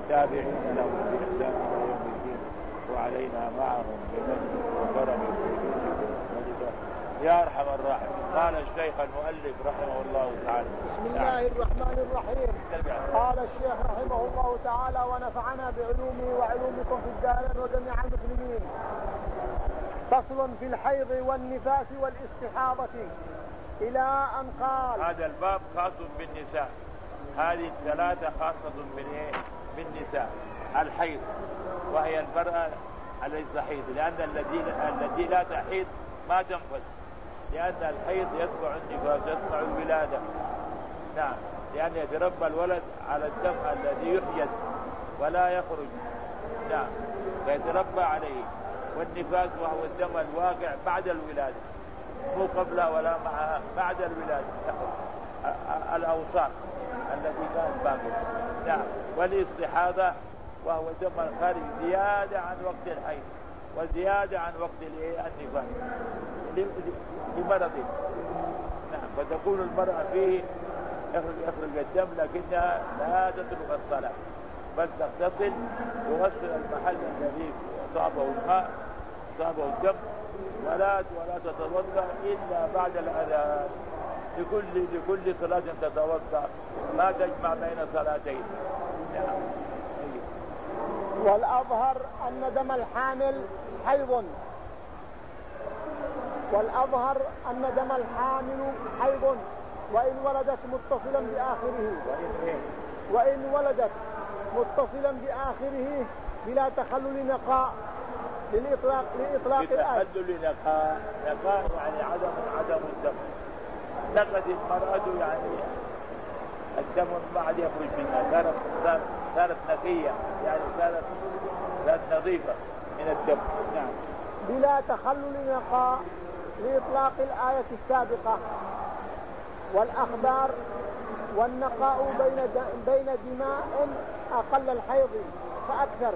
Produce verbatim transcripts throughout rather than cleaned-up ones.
والتابعين لهم بإحسان إلى يوم الدين وعلينا معهم بمن وكرم يا أرحم الراحمين. قال الشيخ المؤلف رحمه الله تعالى. بسم الله الرحمن الرحيم. قال الشيخ رحمه الله تعالى ونفعنا بعلومه وعلومكم في الدارين وجميع المسلمين. فصل في الحيض والنفاس والاستحاضة إلى أن قال. هذا الباب خاص بالنساء، هذه الثلاثة خاصة بالنساء. الحيض وهي المرأة التي تحيض، لأن الذي التي لا تحيض ما تنفذ، لأن الحيض يتبع النفاس يتبع الولادة. نعم، لأن يتربى الولد على الدم الذي يحيز ولا يخرج. نعم، فيتربى عليه. والنفاس وهو الدم الواقع بعد الولادة، مو قبلها ولا معها، بعد الولادة الأوساط التي كانت باقية. نعم، والاستحاضة وهو دم الخارج زيادة عن وقت الحيض وزيادة عن وقت النفاس لمرض. نعم، فتكون المرأة فيه يخرج الدم لكنها لا تترك الصلاة، بل تغتسل تغسل المحل الذي أصابه الماء أصابه الدم، ولا ولا تتوضأ إلا بعد الأذان. لكل لكل صلاة تتوضأ، ما تجمع بين صلاتين. نعم. والأظهر أن دم الحامل حيض والأظهر أن دم الحامل حيض وإن ولدت متصلا بآخره وإن ولدت متصلا بآخره بلا تخلل نقاء للإطلاق لإطلاق الآية. تخلل نقاء نقاء يعني عدم عدم الدم. نقت المرأة يعني الدم بعد يخرج منها، صارت صارت نقية، يعني صارت صارت نظيفة من الدم. نعم. بلا تخلل نقاء لإطلاق الآية السابقة. والأخبار والنقاء بين بين دماء أقل الحيض فأكثر.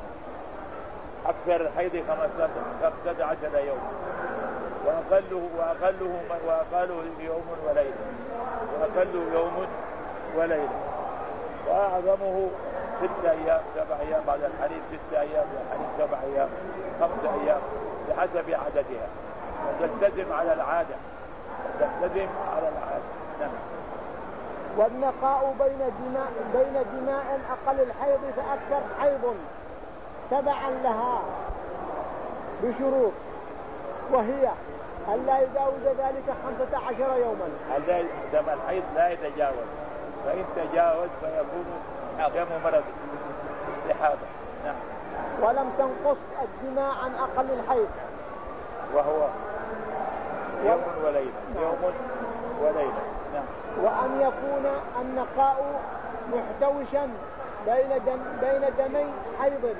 أكثر الحيض خمسة عشر يوم، وأقله وأقله وأقله يوم وليلة، وأقله يوم وليلة، وأعظمه ستة أيام سبع أيام بعد الحليب، ستة أيام الحليب سبع أيام خمسة أيام بحسب عددها، وتلتزم على العادة تلتزم على العادة. نعم. والنقاء بين دماء بين دماء أقل الحيض فأكثر حيض تبعا لها بشروط، وهي ألا يجاوز ذلك خمسة عشر يوما. دم الحيض لا يتجاوز، فإن تجاوز فيكون دم مرض استحاضة. نعم. ولم تنقص الدماء عن أقل الحيض وهو يوم وليلة. يوم وليلة. نعم. وأن يكون النقاء محتوشا بين دم بين دمي حيض،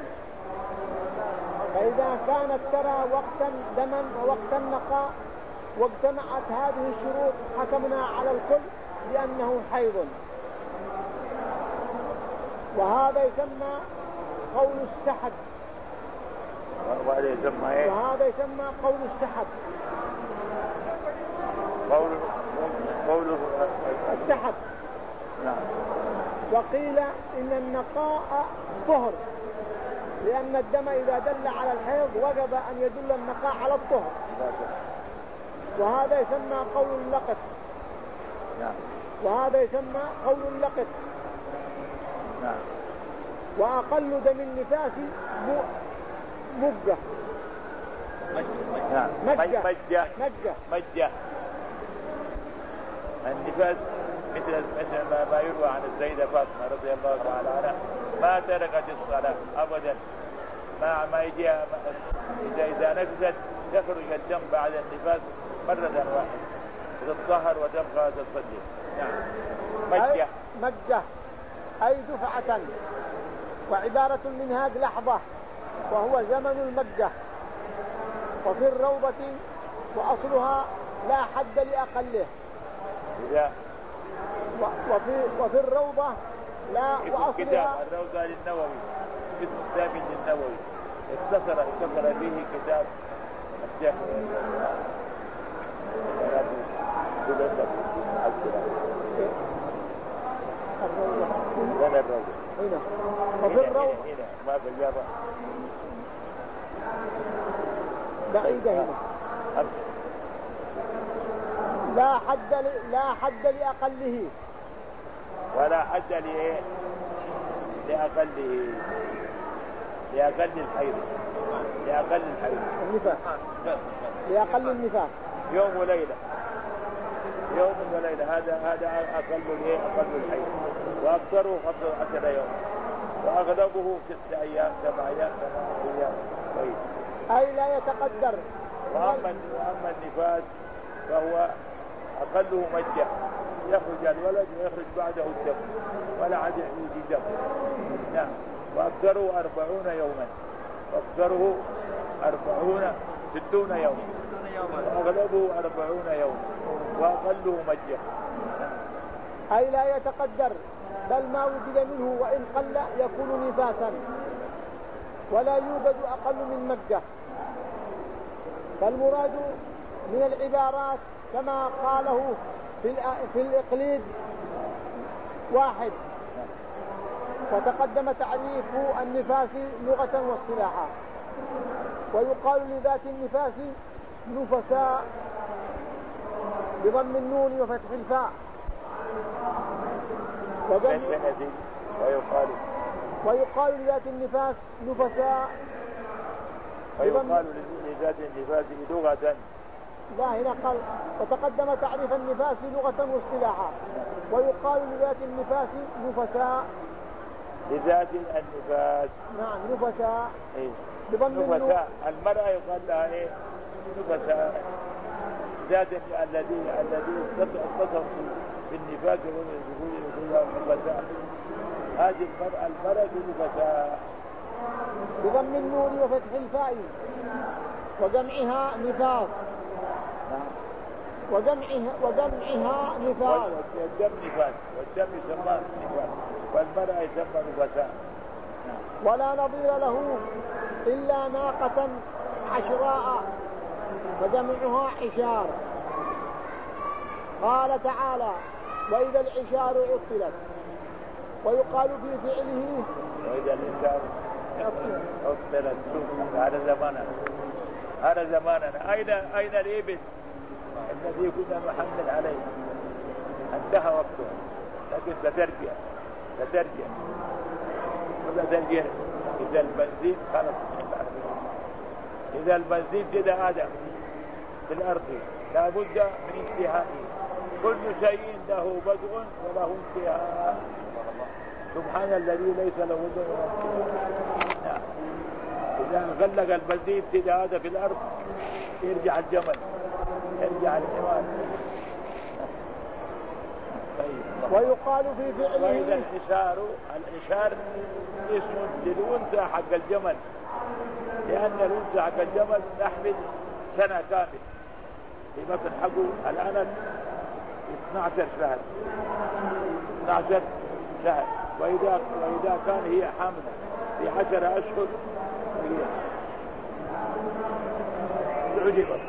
فإذا كانت ترى وقتا دما ووقتا نقاء واجتمعت هذه الشروط حكمنا على الكل بأنه حيض. وهذا يسمى قول السحب. وهذا يسمى ايه؟ وهذا يسمى قول السحب. قول قول السحب. نعم. وقيل إن النقاء طهر، لأن الدم إذا دل على الحيض وجب أن يدل النقاء على الطهر. وهذا يسمى قول اللقط. نعم. وهذا يسمى قول اللقط. نعم. وأقل دم النفاس مجة. نعم. مجة. مجة. مجة. مجة. النفاس مثل مثل ما يروى عن السيدة فاطمة رضي الله تعالى عنها، ما تركت الصلاة أبدا، ما ما يجيها إذا إذا نفست يخرج الدم بعد النفاس مرة واحدة تتطهر وتبقى تصلي. نعم. مجة. مجة أي دفعة، وعبارة المنهاج لحظة وهو زمن المجة. وفي الروضة وأصلها لا حد لأقله. إذا وفي وفي الروضة لا وأصلها. الروضة للنووي، اسم الثابت للنووي، اختصر اختصر فيه كتاب الشيخ الروضة. وين الروضة؟ هنا وفي الروض هنا ما في الجبل بعيدة هنا لا حد ل... لا حد لأقله ولا حد لإيه لأقله لأقل الحيض لأقل الحيض النفاس لأقل النفاس يوم وليلة يوم وليلة هذا هذا أقل الإيه أقل الحيض وأكثره خمسة عشر يوم وأغلبه ست أيام سبع أيام ثمان أيام طيب. أي لا يتقدر. وأما وأما النفاس فهو أقله مجة يخرج الولد ويخرج بعده الدم ولا عاد يجي دم نعم وأكثره أربعون يوما وأكثره أربعون ستون يوما وأغلبه أربعون يوما وأقله مجة أي لا يتقدر بل ما وجد منه وإن قل يكون نفاسا ولا يوجد أقل من مجة. فالمراد من العبارات كما قاله في الإقليد واحد وتقدم تعريف النفاس لغة واصطلاحا. ويقال لذات النفاس نفساء بضم النون وفتح الفاء ويقال ويقال لذات النفاس نفساء ويقال لذات النفاس لغة. لا هنا قال وتقدم تعريف النفاس لغة واصطلاحا. ويقال لذات النفاس نفساء لذات النفاس نعم نفساء إيه؟ بضم نفساء المرأة يقال لها ايه نفساء ذات الذي الذي اتصف بالنفاس يقول نفساء هذه المرأة المرأة نفساء بضم النون وفتح الفاء وجمعها نفاس وجمعها وجمعها نفاس والدم نفاس والدم يسمى نفاس والمرأة يسمى نفساء. ولا نظير له إلا ناقة عشراء وجمعها عشار. قال تعالى وإذا العشار عطلت. ويقال في فعله وإذا العشار عطلت. هذا زماننا هذا زماننا أين أين الإبل الذي كنا نحمل عليه انتهى وقته لكن سترجع سترجع سترجع إذا البنزين خلص إذا البنزين جد آدم في الأرض لا بد من انتهائه. كل شيء له بدء وله انتهاء. سبحان الذي ليس له بدء ولا انتهاء. إذا غلق البنزين جد آدم في الأرض يرجع الجمل يرجع الحمار. ويقال في فعله وإذا الحشار الحشار اسم للأنثى حق الجمل لأن الأنثى حق الجمل تحمل سنة كامل في بطن حقه الآن اثني عشر شهر اثني عشر شهر وإذا وإذا كان هي حاملة في عشر أشهر هي عجبت.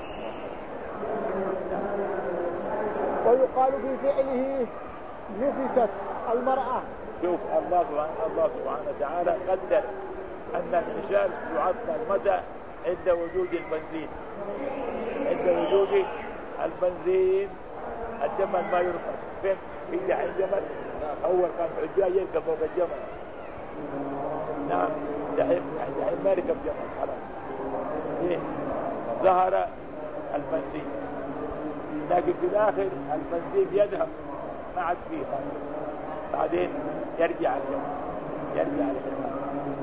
ويقال في فعله نفست المرأة. شوف الله سبحانه الله سبحانه وتعالى قدر أن الحشار يعطل متى عند وجود البنزين عند وجود البنزين الجمل ما يركب فين في دحين جمل أول كان حجاج يركب فوق الجمل نعم دحين دحين ما يركب جمل خلاص إيه؟ ظهر البنزين لكن في الآخر البنزين يذهب ما عاد فيها بعدين يرجع الجمل يرجع الجمل.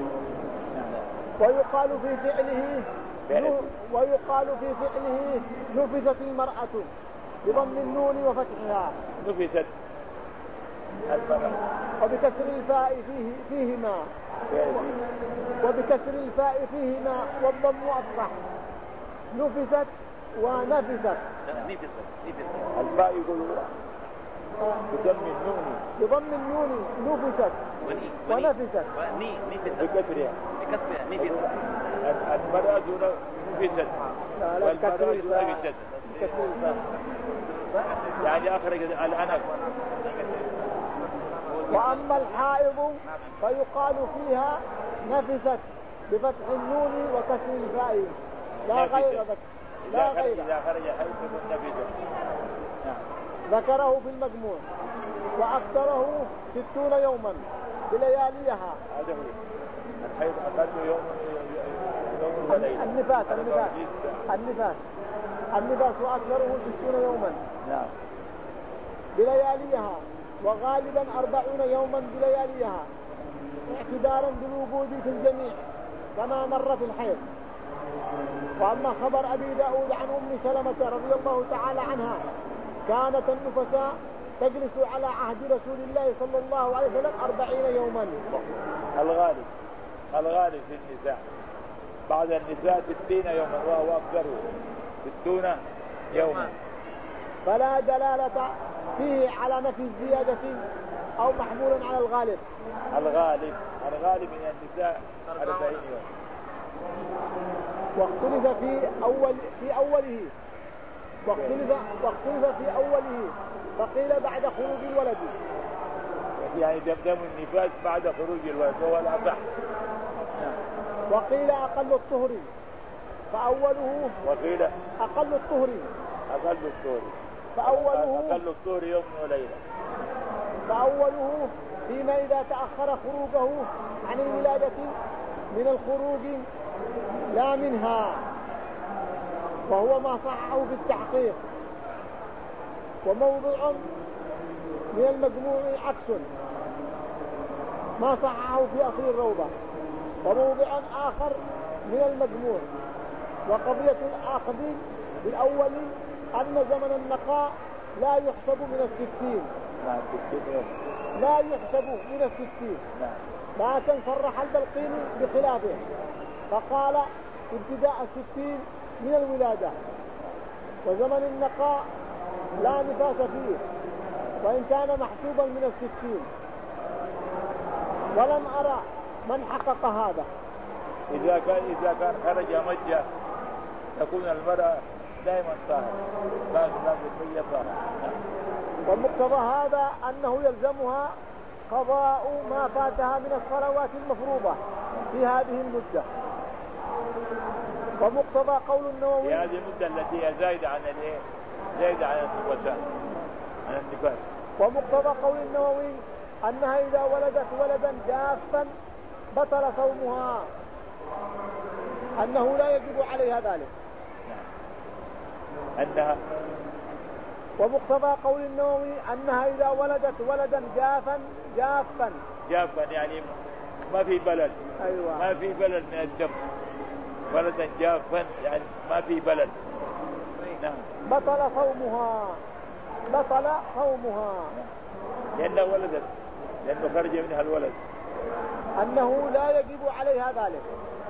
ويقال في فعله ويقال في فعله نفست المرأة بضم النون وفتحها نفست المرأة وبكسر الفاء فيه فيهما وبكسر الفاء فيهما والضم أفصح. نفست ونفست الفاء يقول بضم النون بضم النون نفست ونفست بكسرها بكسرها المرأة نفست والمرأة نفست يعني أخرج الأنف وأما الحائض فيقال فيها نفست بفتح النون وكسر الفاء لا غير ذلك لا غير. إذا خرج حيث نفسه. ذكره في المجموع وأكثره ستون يوما بلياليها. هذا هو الحيض أقل يوم يوم وليلة. النفاس النفاس النفاس النفاس وأكثره ستون يوما. نعم. بلياليها وغالبا أربعون يوما بلياليها اعتبارا بالوجود في الجميع كما مر في الحيض. وأما خبر أبي داود عن أم سلمة رضي الله تعالى عنها كانت النفساء تجلس على عهد رسول الله صلى الله عليه وسلم أربعين يوما. الغالب الغالب في النساء بعد النساء ستين يوما وهو أكثر ستون يوما. فلا دلالة فيه على نفي الزيادة أو محمول على الغالب. الغالب الغالب من النساء أربعين يوم. واختلف في أول في أوله واختلف واختلف في أوله فقيل بعد خروج الولد يعني دم النفاس بعد خروج الولد وهو الأصح. وقيل أقل الطهر فأوله وقيل أقل الطهر أقل الطهر فأوله أقل الطهر يوم وليلة. فأوله فيما إذا تأخر خروجه عن الولادة من الخروج لا منها وهو ما صححه في التحقيق. وموضوع من المجموع عكس ما صححه في أصل الروضة وموضوع آخر من المجموع. وقضية الآخذ بالأول أن زمن النقاء لا يحسب من الستين لا يحسب من الستين لكن صرح البلقيني بخلافه فقال ابتداء الستين من الولادة وزمن النقاء لا نفاس فيه وإن كان محسوبا من الستين. ولم أرى من حقق هذا. إذا كان إذا كان خرج مجة تكون المرأة دائما طاهرة لا بالمية طاهرة. ومقتضى هذا أنه يلزمها قضاء ما فاتها من الصلوات المفروضة في هذه المدة. ومقتضى قول النووي في هذه المدة التي هي زايدة عن الايه زايدة عن النفساء عن النفاس. ومقتضى قول النووي أنها إذا ولدت ولدا جافا بطل صومها أنه لا يجب عليها ذلك. أنها ومقتضى قول النووي أنها إذا ولدت ولدا جافا جافا جافا يعني ما في بلد. أيوة. ما في بلد من الدم ولدا جافا يعني ما في بلد. نعم. بطل صومها بطل صومها لأنها ولدت لأنه خرج منها الولد. أنه لا يجب عليها ذلك.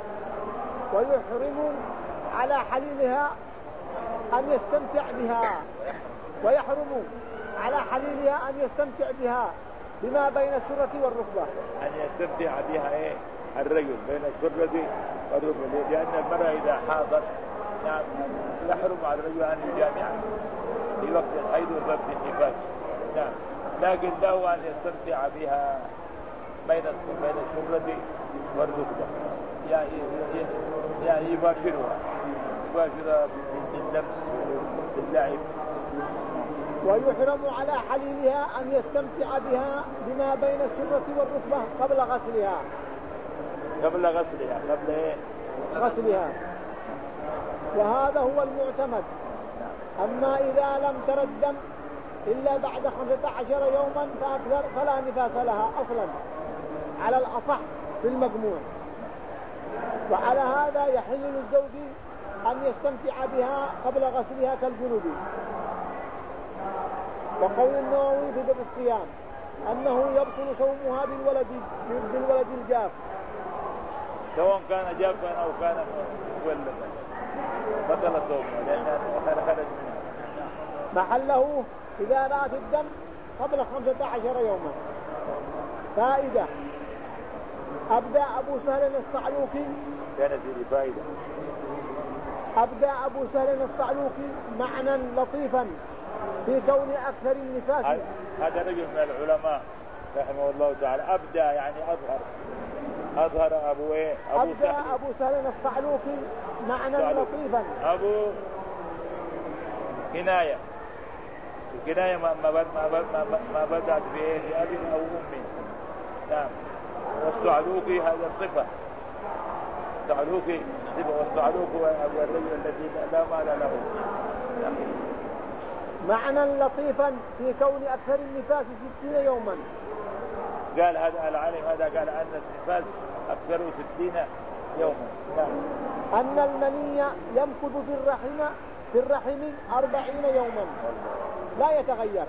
ويحرم على حليلها أن يستمتع بها ويحرم على حليلها أن يستمتع بها بما بين السرة والركبة. أن يستمتع بها إيه الرجل بين السرة والركبة لأن المرأة إذا حاضت نعم يحرم على الرجل أن يجامع في وقت الحيض ووقت النفاس. نعم لكن له أن يستمتع بها بين بين السرة والركبة يعني يعني يباشرها يباشرها باللمس باللعب. ويحرم على حليلها أن يستمتع بها بما بين السرة والركبة قبل غسلها قبل غسلها قبل إيه؟ غسلها. وهذا هو المعتمد. أما إذا لم تر الدم إلا بعد خمسة عشر يوما فأكثر فلا نفاس لها أصلا على الأصح في المجموع. وعلى هذا يحل للزوج أن يستمتع بها قبل غسلها كالجنوب. وقول النووي في باب الصيام أنه يبطل صومها بالولد بالولد الجاف سواء كان جافا أو كان مولدا بطل صومها لأنه خرج منها. محله إذا رأت الدم قبل خمسة عشر يوما. فائدة أبدأ أبو سهل الصعلوكي كانت هذه فائدة. أبدأ أبو سهل الصعلوكي معنى لطيفا في كون أكثر النفاس. هذا رجل من العلماء رحمه الله تعالى. أبدى يعني أظهر، أظهر أبو إيه؟ أبو أبدى سهل. أبو سهل الصعلوكي معنى لطيفا. أبو كناية، الكناية ما ما ما ما, ما بدأت بإيه؟ بأب أو أم. نعم. والصعلوكي هذا صفة، الصعلوكي صفة، والصعلوك هو الرجل الذي لا مال له. نعم. معنى لطيفا في كون أكثر النفاس ستين يوما. قال هذا العالم هذا قال أن النفاس أكثر ستين يوما. نعم. أن المني يمكث في الرحم في الرحم أربعين يوما لا يتغير.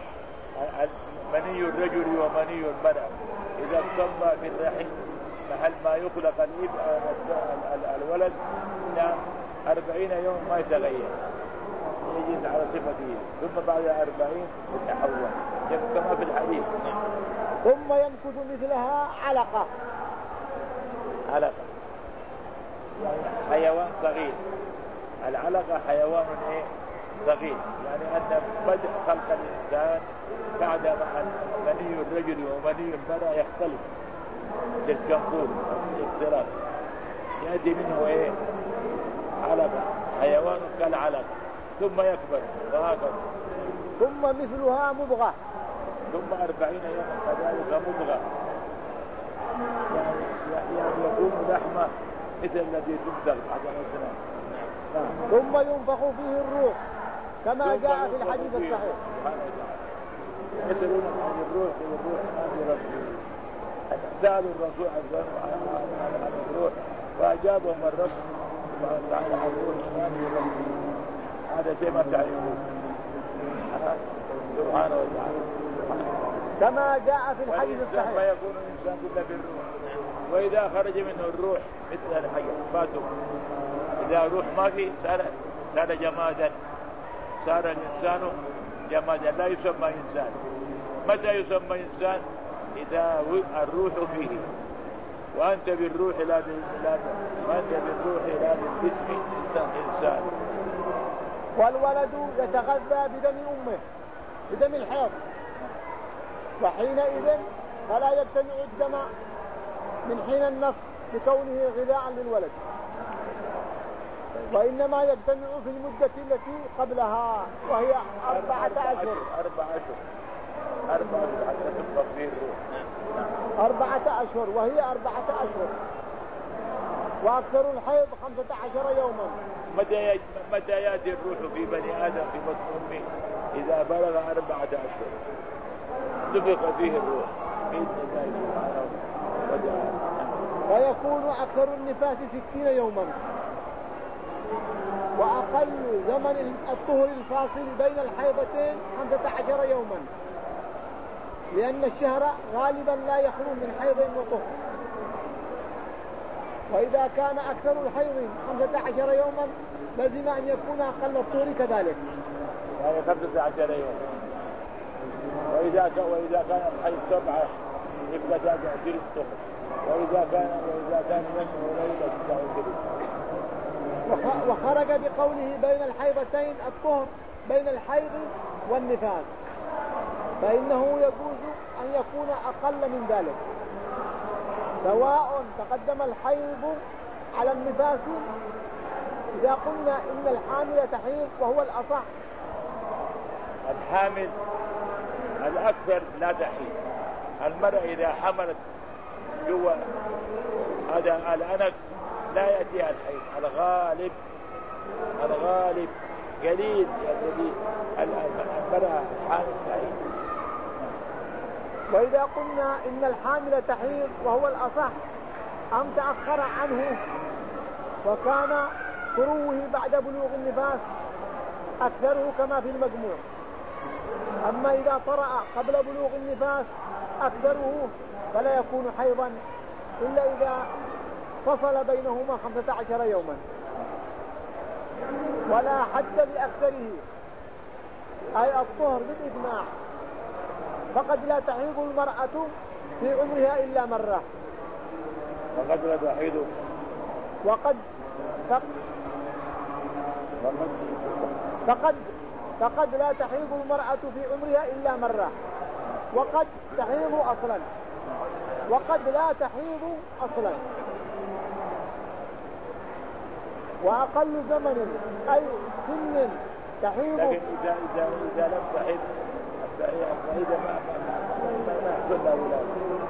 مني الرجل ومني المرأة إذا اتصلى في الرحم محل ما يخلق الولد نعم أربعين يوم ما يتغير، يجد على صفته، ثم بعد أربعين يتحول كما في الحديث. ثم يمكث مثلها علقة. علقة يعني حيوان صغير. العلقة حيوان ايه صغير، يعني أن بدء خلق الإنسان بعد مني الرجل ومني المرأة يختلف كالكنفور الاختلاف، يأتي منه ايه علقة، حيوان كالعلقة، ثم يكبر وهكذا. ثم مثلها مضغة. ثم أربعين يوما كذلك مضغة، يعني يعني يكون لحمة مثل الذي تمضغ بعد الأسنان. ثم ينفخ فيه الروح كما جاء في الحديث الصحيح. يسألون عن الروح والروح عن ربه، سألوا الرسول عن الروح فأجابهم الرب تعالى عن الروح عن ربه. هذا شيء ما تعرفون سبحانه وتعالى. كما جاء في الحديث الصحيح. ما يكون الإنسان إلا بالروح، وإذا خرج منه الروح مثل الحجر فاتوا. إذا الروح ما في صار صار جمادا، صار الإنسان جمادا لا يسمى إنسان. متى يسمى إنسان؟ إذا الروح فيه، وأنت بالروح لا لا وأنت بالروح لا بالجسم إنسان. والولد يتغذى بدم أمه بدم الحيض، وحينئذ فلا يجتمع الدم من حين النفخ بكونه غذاء للولد، وإنما يجتمع في المدة التي قبلها وهي أربعة أشهر. أربعة أشهر أربعة حتى تنفخ فيه الروح. أربعة أشهر وهي أربعة أشهر، وأكثر الحيض خمسة عشر يوما. متى متى يأتي الروح في بني آدم في بطن أمه؟ إذا بلغ أربعة أشهر نفخ فيه الروح بإذن الله سبحانه وتعالى. ويكون أكثر النفاس ستين يوما، وأقل زمن الطهر الفاصل بين الحيضتين خمسة عشر يوما، لأن الشهر غالبا لا يخلو من حيض وطهر. وإذا كان أكثر الحيض خمسة عشر يوما لازم أن يكون أقل الطهر كذلك، يعني خمسة عشر يوم. وإذا كان وإذا كان الحيض سبعة يبقى تسعة عشر الطهر، وإذا كان وإذا كان يوم وليلة تسعة عشر. وخرج بقوله بين الحيضتين الطهر بين الحيض والنفاس، فإنه يجوز أن يكون أقل من ذلك، سواء تقدم الحيض على النفاس. إذا قلنا إن الحامل تحيض وهو الأصح، الحامل الأكثر لا تحيض. المرأة إذا حملت جوا هذا الأنف لا يأتيها الحيض، الغالب الغالب قليل الذي المرأة الحامل تحيض. وإذا قلنا إن الحامل تحيض وهو الأصح أم تأخر عنه وكان فروه بعد بلوغ النفاس أكثره كما في المجموع، أما إذا طرأ قبل بلوغ النفاس أكثره فلا يكون حيضا إلا إذا فصل بينهما خمسة عشر يوما، ولا حد لأكثره، أي الطهر بالإجماع. فقد لا تحيض المرأة في عمرها إلا مرة، فقد لا تحيض وقد فقد فقد لا تحيض المرأة في عمرها إلا مرة، وقد تحيض أصلا وقد لا تحيض أصلا. وأقل زمن أي سن تحيض، لكن إذا إذا إذا لم تحيض فإذا ما ما يحصل له ولاد.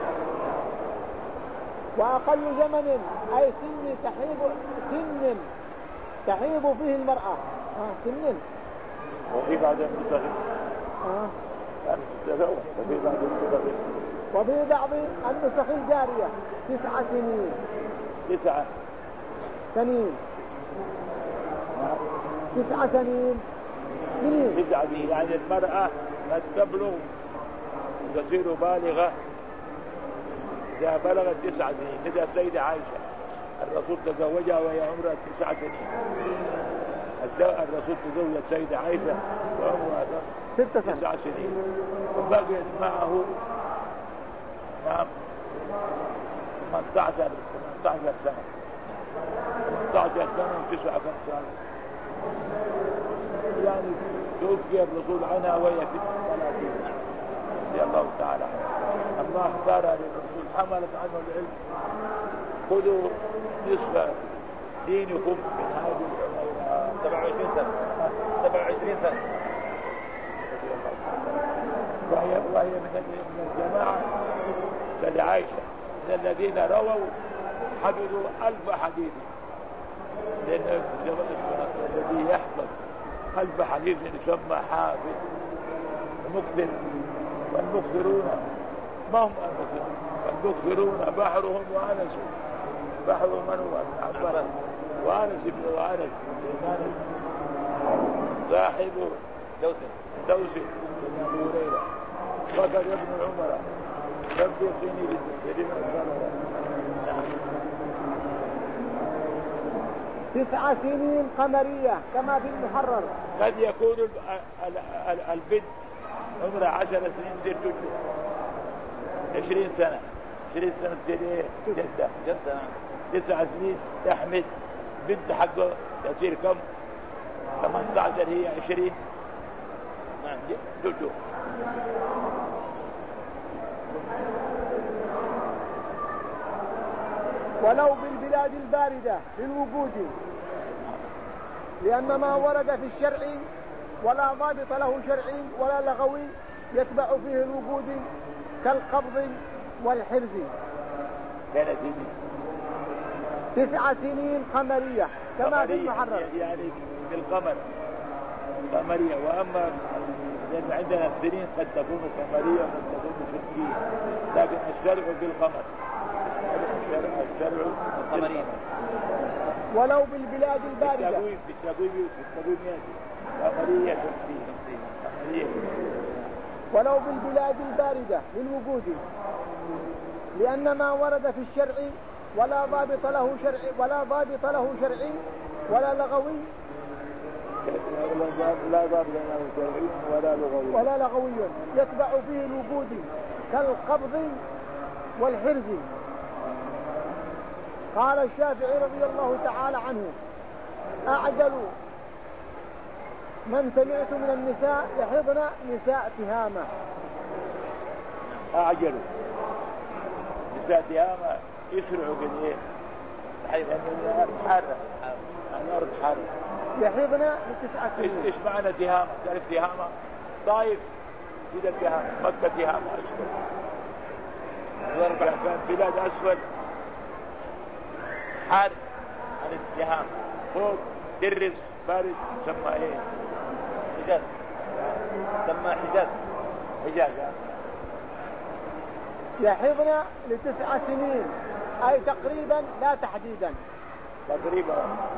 وأقل زمن أي سن تحيض سن تحيض فيه المرأة آه سن. وفي بعض النسخ آه. وفي بعض النسخ وفي بعض النسخ الجارية تسع سنين تسعة سنين تسع سنين سنين تسعة سنين يعني المرأة قد تبلغ تصير بالغة إذا بلغت تسع سنين. مثل السيدة عائشة الرسول تزوجها وهي عمرها تسع سنين. الرسول تزوج السيدة عائشة وعمرها تسع سنين وبقيت معه نعم ثمانية عشر سنة ثمانية عشر سنة وتسعة سنة يعني توفي الرسول عنها وهي في ثلاثين رضي الله تعالى عنها. الله اختار للرسول حملت عنه العلم خذوا نصف دينكم من هذه العمر سبعة وعشرين سنة سبعة وعشرين سنة وهي وهي من الجماعة لعائشة من الذين رووا حفظوا ألف حديث. لأن الذي يحفظ ألف حديث يسمى حافظ مكثر. والمكثرون ما هم المكثرون، المكثرون بحرهم وأنس بحر من هو عباس وأنس بن وأنس صاحب دوس دوس بن أبي هريرة فقد ابن عمر صدقني بالتسليم تسع سنين قمرية كما في المحرر. قد يكون البنت عمرها عشر سنين تصير جدة عشرين سنة عشرين سنة تصير ايه جدة جدة تسع سنين تحمل بنت حقه تصير كم ثمانية عشر هي عشرين جدة. ولو بالبلاد الباردة للوجود لأن ما ورد في الشرع ولا ضابط له شرعي ولا لغوي يتبع فيه الوجود كالقبض والحرز. تسع سنين قمرية كما في المحرر يعني بالقمر قمرية. وأما لأن عندنا السنين قد تكون قمرية وقد تكون شمسية لكن الشرع بالقمر الشرع الشرع القمرية. ولو بالبلاد الباردة بالتقويم بالتقويم بالتقويم قمرية شمسية قمرية. ولو بالبلاد الباردة للوجود لأن ما ورد في الشرع ولا ضابط له شرعي ولا ضابط له شرعي ولا لغوي لا ضابط له شرعي ولا لغوي ولا لغوي يتبع فيه الوجود كالقبض والحرز. قال الشافعي رضي الله تعالى عنه أعجل من سمعت من النساء يحضن نساء تهامة. أعجل نساء تهامة يسرعوا بالإيه لأن الأرض حارة الأرض حارة يحضن لتسعة سنين. إيش معنى تهامة؟ تعرف تهامة طائف إذا تهامة مكة تهامة أسفل كان بلاد أسفل حار عن التهام فوق درس بارد سمى ايه حجاز سمى حجاز حجاز. يحضن لتسع سنين أي تقريبا لا تحديدا تقريبا.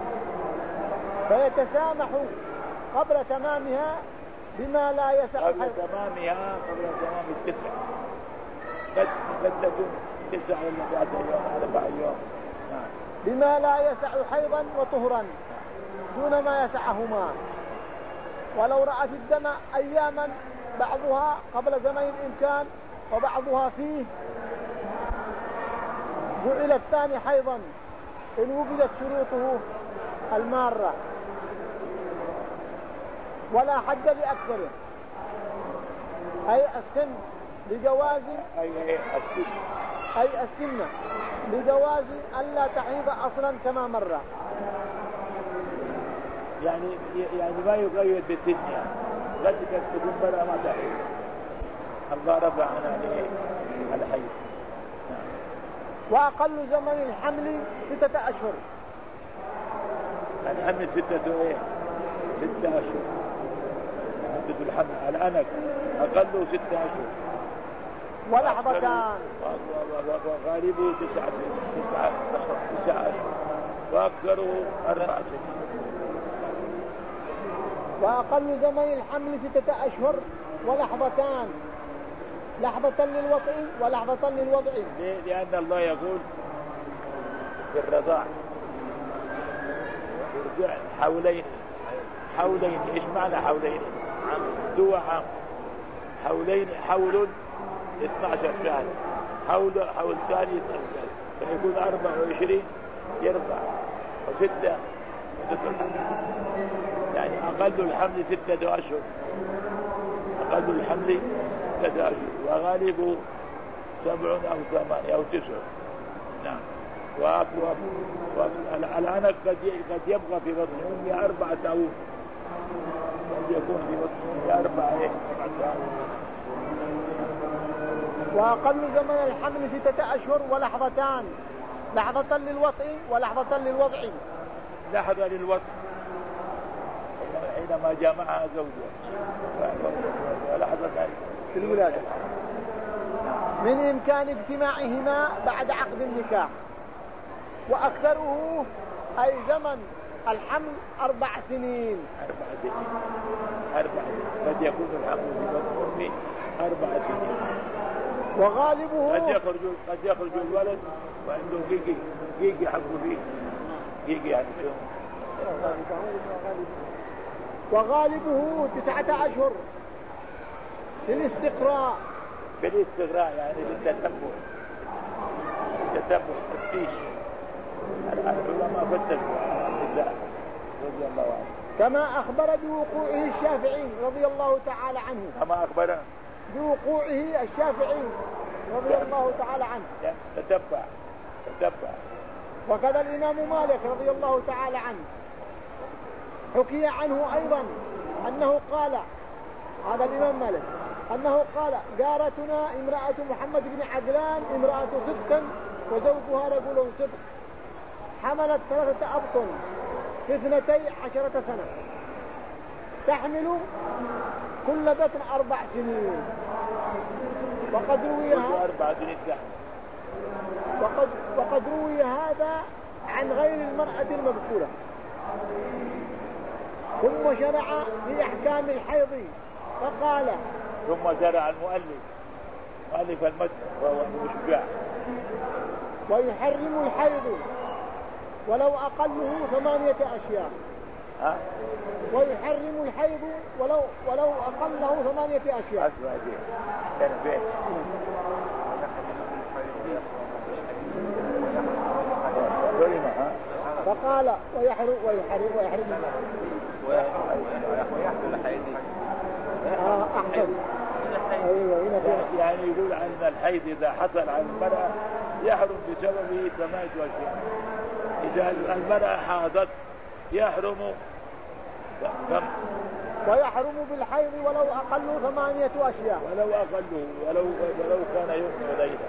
فيتسامح قبل تمامها بما لا يسع قبل تمامها قبل تمام التسع قد قد تكون تسع ولا بعد يوم أربع يوم بما لا يسع حيضا وطهرا دون ما يسعهما. ولو رأت الدم أياما بعضها قبل زمن الإمكان وبعضها فيه جعل الثاني حيضا إن وجدت شروطه المارة ولا حد لأكثره أي السن لجواز أي السنة أي السنة لجواز ألا تحيض أصلا كما مر. يعني يعني ما يقيد بسن يعني قد تكون برا ما تحيض الله رفع عنها الحيض. وأقل زمن الحمل ستة أشهر. الحمل ستة إيه ستة أشهر مدة الحمل على أنك أقله ستة أشهر ولحظتان وغالبه تسعة تسعة تسعة أشهر وأكثره أربع سنين. وأقل زمن الحمل ستة أشهر ولحظتان لحظة للوطء ولحظة للوضع. لأن الله يقول في الرضاع يرجع حولين حولين. إيش معنى حولين؟ دوا عام حولين حول اثني عشر شهر حول حول ثاني اثني عشر فيكون أربع وعشرين يرفع وستة يعني أقل الحمل ستة أشهر أقل الحمل ستة أشهر وغالبه سبع أو ثمان أو تسع. نعم. والآن قد قد يبقى في بطن أمي أربعة أو قد يكون في بطن أمي أربعة إيه وأقل زمن الحمل ستة أشهر ولحظتان لحظة للوطء ولحظة للوضع. لحظة للوطء حينما جامعها زوجها ولحظة في الولادة من إمكان اجتماعهما بعد عقد النكاح. وأكثره أي زمن الحمل أربع سنين. أربع سنين أربع سنين قد يكون الحمل في بطن أمي أربع سنين. وغالبه قد يخرج قد يخرج الولد وعنده جيجي جيجي حقه فيه جيجي حقه. وغالبه تسعة أشهر للاستقراء. بالاستقراء يعني للتتبع التتبع التفتيش. العلماء فتشوا النساء رضي الله عنه كما أخبر بوقوعه الشافعي رضي الله تعالى عنه. كما أخبر بوقوعه الشافعي رضي الله تعالى عنه تتبع تتبع. وكذا الإمام مالك رضي الله تعالى عنه حكي عنه أيضا أنه قال هذا الإمام مالك أنه قال جارتنا امرأة محمد بن عجلان امرأة صدق وزوجها رجل صدق حملت ثلاثة أبطن في اثنتي عشرة سنة تحمل كل بطن أربع سنين. وقد روي أربع سنين وقد وقد روي هذا عن غير المرأة المذكورة. ثم شرع في أحكام الحيض فقال ثم شرع المؤلف مؤلف المتن وهو المشجع ويحرم الحيض ولو أقله ثمانية أشياء. ها؟ ويحرم الحيض ولو ولو أقله ثمانية أشياء. أسمع دي كان بين فقال ويحرم ويحرم ويحرم ويحمل الحيض. آه أحسن. أيوة يعني يقول أن الحيض إذا حصل على المرأة يحرم بسببه ثمانية أشياء. إذا المرأة حاضت يحرم كم؟ ويحرم بالحيض ولو أقل ثمانية أشياء. ولو أقله ولو ولو كان يوم وليلة.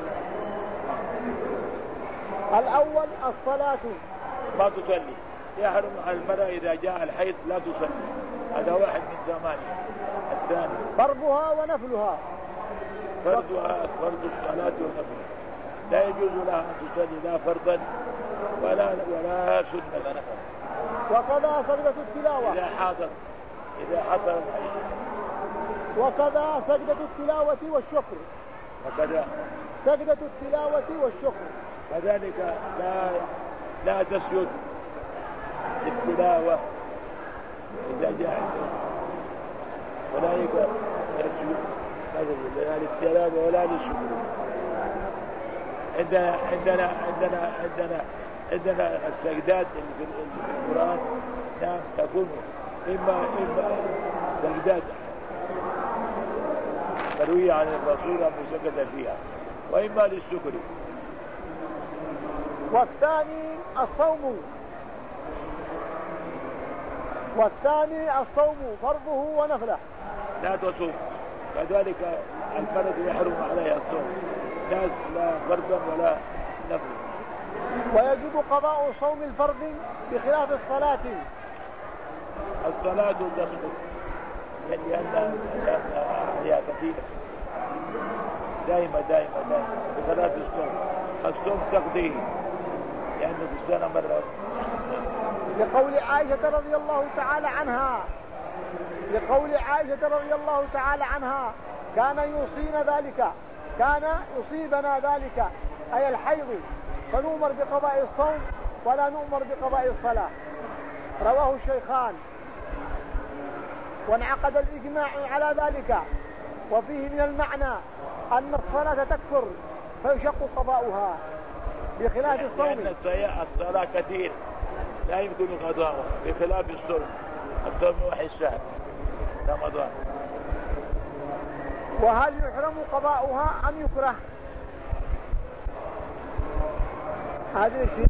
الأول الصلاة ما تصلي. يحرم على المرأة إذا جاء الحيض لا تصلي. هذا واحد من ثمانية. الثاني فرضها ونفلها. فرضها فرض الصلاة ونفلها لا يجوز لها أن تصلي لا فرضا ولا ولا سنة. وكذا سجدة التلاوة إذا حاضر إذا حصل الحيض. وكذا سجدة التلاوة والشكر. وكذا سجدة التلاوة والشكر كذلك لا لا تسجد للتلاوة إذا جاء ولا يسجد لا للتلاوة ولا للشكر. عندنا عندنا عندنا عندنا عندنا السجدات في القرآن نعم تكون إما إما سجدات مروية عن الرسول أنه سكت فيها، وإما للسكر. والثاني الصوم والثاني الصوم فرضه ونفله. لا تصوم، كذلك الفرد يحرم عليه الصوم، لا لا فرضا ولا نفلا. ويجب قضاء صوم الفرض بخلاف الصلاة. الصلاة تسقط لأن هي كثيرة دائما دائما دائما بخلاف الصوم. الصوم تقضيه لأنه في السنة مرة. لقول عائشة رضي الله تعالى عنها لقول عائشة رضي الله تعالى عنها كان يوصينا ذلك كان يصيبنا ذلك أي الحيض فنؤمر بقضاء الصوم ولا نؤمر بقضاء الصلاة. رواه الشيخان. وانعقد الإجماع على ذلك. وفيه من المعنى أن الصلاة تكثر فيشق قضاؤها بخلاف الصوم، لأن الصلاة كثير لا يمكن قضاؤها بخلاف الصوم. الصوم واحد شهر رمضان. وهل يحرم قضاؤها أم يكره؟ هذا الشيء